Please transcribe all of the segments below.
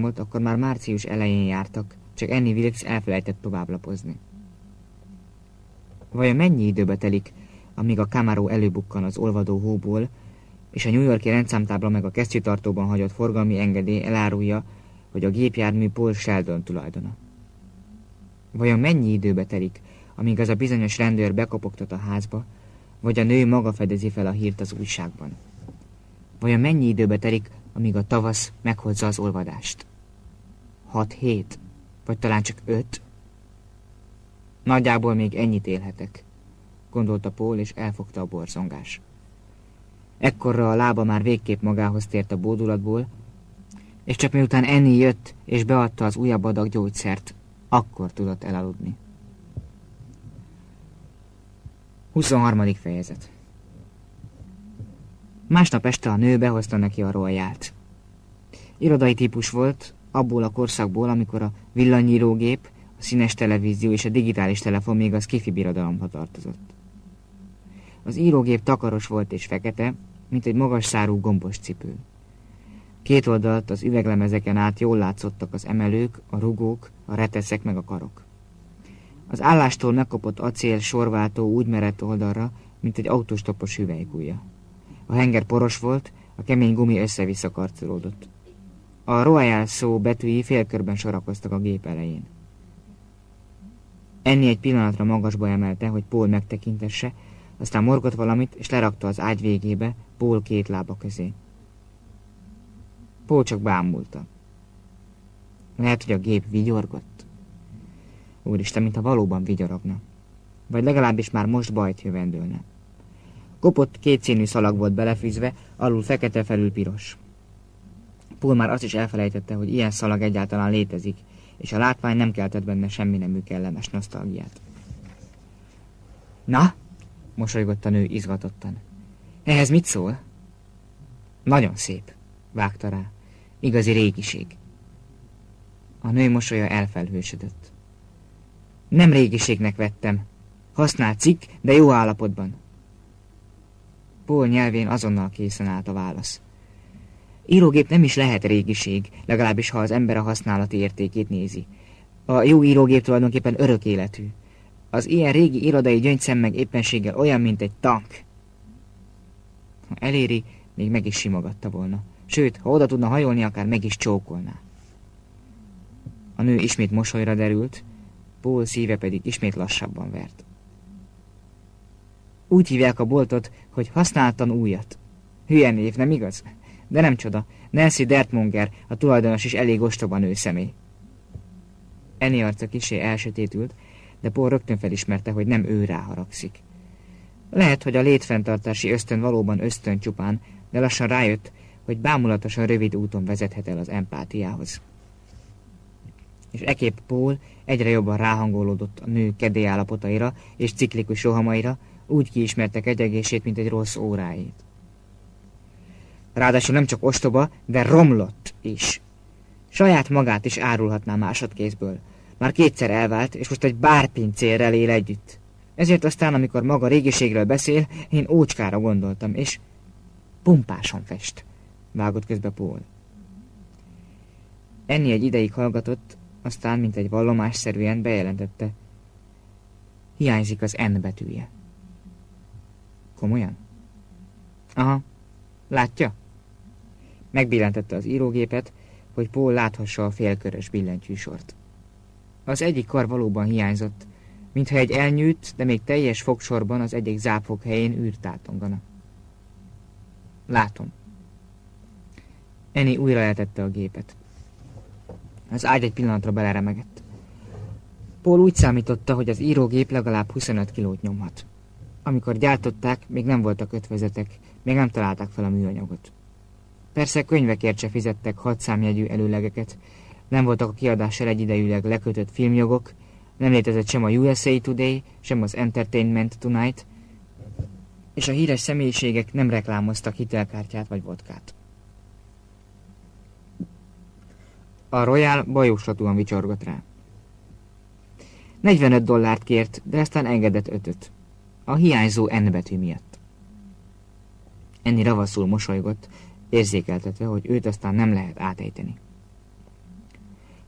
számolt, akkor már március elején jártak, csak Annie Wilkes elfelejtett tovább lapozni. Vajon mennyi időbe telik, amíg a Camaro előbukkan az olvadó hóból, és a New York-i rendszámtábla meg a kesztyűtartóban hagyott forgalmi engedély elárulja, hogy a gépjármű Paul Sheldon tulajdona? Vajon mennyi időbe telik, amíg az a bizonyos rendőr bekopogtat a házba, vagy a nő maga fedezi fel a hírt az újságban? Vajon mennyi időbe telik, amíg a tavasz meghozza az olvadást? 6 hét? Vagy talán csak 5? Nagyjából még ennyit élhetek, gondolta Paul, és elfogta a borzongás. Ekkorra a lába már végképp magához tért a bódulatból, és csak miután Annie jött és beadta az újabb adag gyógyszert, akkor tudott elaludni. 23. fejezet. Másnap este a nő behozta neki a Royalt. Irodai típus volt, abból a korszakból, amikor a villanyírógép, a színes televízió és a digitális telefon még a skifi birodalomba tartozott. Az írógép takaros volt és fekete, mint egy magas szárú gombos cipő. Két oldalt az üveglemezeken át jól látszottak az emelők, a rugók, a reteszek meg a karok. Az állástól megkopott acél sorváltó úgy merett oldalra, mint egy autostopos hüvelykújja. A henger poros volt, a kemény gumi össze-vissza karcolódott. A Royal szó betűi félkörben sorakoztak a gép elején. Annie egy pillanatra magasba emelte, hogy Paul megtekintesse, aztán morgott valamit, és lerakta az ágy végébe, Paul két lába közé. Paul csak bámulta. Lehet, hogy a gép vigyorgott? Úristen, mintha valóban vigyorogna. Vagy legalábbis már most bajt jövendőlne. Kopott kétszínű szalag volt belefűzve, alul fekete, felül piros. Paul már azt is elfelejtette, hogy ilyen szalag egyáltalán létezik, és a látvány nem keltett benne semmi nemű kellemes nosztalgiát. Na? Mosolygott a nő izgatottan. Ehhez mit szól? Nagyon szép, vágta rá. Igazi régiség. A nő mosolya elfelhősödött. Nem régiségnek vettem. Használt cikk, de jó állapotban. Paul nyelvén azonnal készen állt a válasz. Írógép nem is lehet régiség, legalábbis ha az ember a használati értékét nézi. A jó írógép tulajdonképpen örök életű. Az ilyen régi irodai gyöngyszem meg éppenséggel olyan, mint egy tank. Ha eléri, még meg is simogatta volna. Sőt, ha oda tudna hajolni, akár meg is csókolná. A nő ismét mosolyra derült, Paul szíve pedig ismét lassabban vert. Úgy hívják a boltot, hogy használtan újat. Hülye név, nem igaz? De nem csoda, Nancy Dertmonger, a tulajdonos is elég ostoba nőszemély. Annie arca kissé elsötétült, de Paul rögtön felismerte, hogy nem ő ráharagszik. Lehet, hogy a létfenntartási ösztön valóban ösztön csupán, de lassan rájött, hogy bámulatosan rövid úton vezethet el az empátiához. És ekképp Paul egyre jobban ráhangolódott a nő kedélyállapotaira és ciklikus rohamaira, úgy kiismerte kegyegését, mint egy rossz óráit. Ráadásul nem csak ostoba, de romlott is. Saját magát is árulhatná másodkézből. Már kétszer elvált, és most egy bárpincérrel él együtt. Ezért aztán, amikor maga régiségről beszél, én ócskára gondoltam, és pumpáson fest, vágott közbe Paul. Annie egy ideig hallgatott, aztán, mint egy vallomásszerűen bejelentette. Hiányzik az N betűje. Komolyan? Aha, látja? Megbillentette az írógépet, hogy Paul láthassa a félkörös billentyűsort. Az egyik kar valóban hiányzott, mintha egy elnyűjt, de még teljes fogsorban az egyik zápfok helyén űrt tátongana. Látom. Annie újra eltette a gépet. Az ágy egy pillanatra beleremegett. Paul úgy számította, hogy az írógép legalább 25 kilót nyomhat. Amikor gyártották, még nem voltak ötvözetek, még nem találták fel a műanyagot. Persze könyvekért se fizettek 6 számjegyű előlegeket, nem voltak a kiadással egyidejűleg lekötött filmjogok, nem létezett sem a USA Today, sem az Entertainment Tonight, és a híres személyiségek nem reklámoztak hitelkártyát vagy vodkát. A Royal bajóslatúan vicsorgott rá. $45 kért, de aztán engedett 5-öt. A hiányzó N betű miatt. Annie ravaszul mosolygott, érzékeltetve, hogy őt aztán nem lehet átejteni.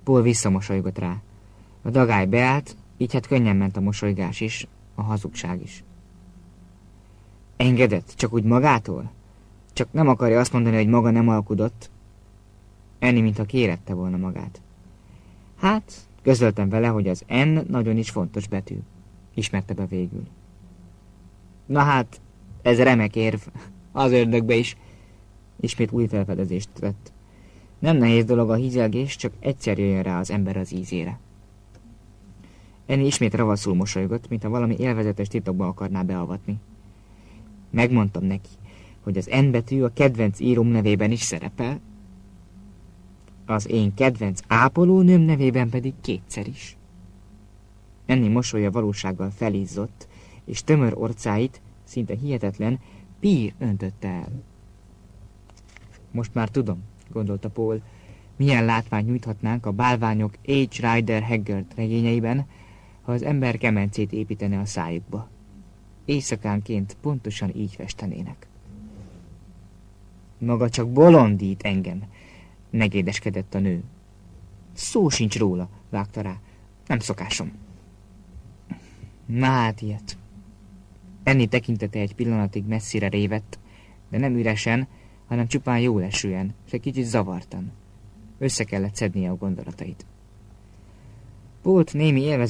Paul visszamosolygott rá. A dagály beállt, így hát könnyen ment a mosolygás is, a hazugság is. Engedett, csak úgy magától? Csak nem akarja azt mondani, hogy maga nem alkudott. Annie, mintha kérette volna magát. Hát, közöltem vele, hogy az N nagyon is fontos betű. Ismerte be végül. Na hát, ez remek érv. Az ördögbe is. Ismét új felfedezést vett. Nem nehéz dolog a hízelgés, csak egyszer jöjjön rá az ember az ízére. Annie ismét ravaszul mosolygott, mintha valami élvezetes titokba akarná beavatni. Megmondtam neki, hogy az N betű a kedvenc íróm nevében is szerepel, az én kedvenc ápolónőm nevében pedig kétszer is. Annie mosolya valósággal felizzott, és tömör orcáit, szinte hihetetlen, pír öntötte el. Most már tudom, gondolta Paul, milyen látványt nyújthatnánk a bálványok H. Rider Haggard regényeiben, ha az ember kemencét építene a szájukba. Éjszakánként pontosan így festenének. Maga csak bolondít engem, negédeskedett a nő. Szó sincs róla, vágta rá. Nem szokásom. Na hát ilyet. Annie tekintete egy pillanatig messzire révett, de nem üresen, hanem csupán jólesően, és egy kicsit zavartan. Össze kellett szednie a gondolatait. Pault némi